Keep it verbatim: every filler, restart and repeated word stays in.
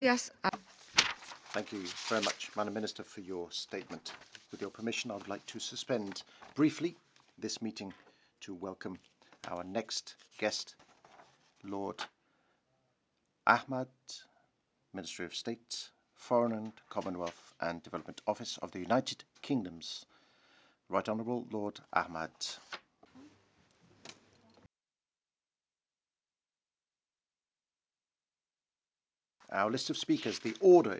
Yes. uh, Thank you very much, Madam Minister, for your statement. With your permission, I would like to suspend briefly this meeting to welcome our next guest, Lord Ahmad, Ministry of State, Foreign and Commonwealth and Development Office of the United Kingdoms. Right Honourable Lord Ahmad. Our list of speakers, the order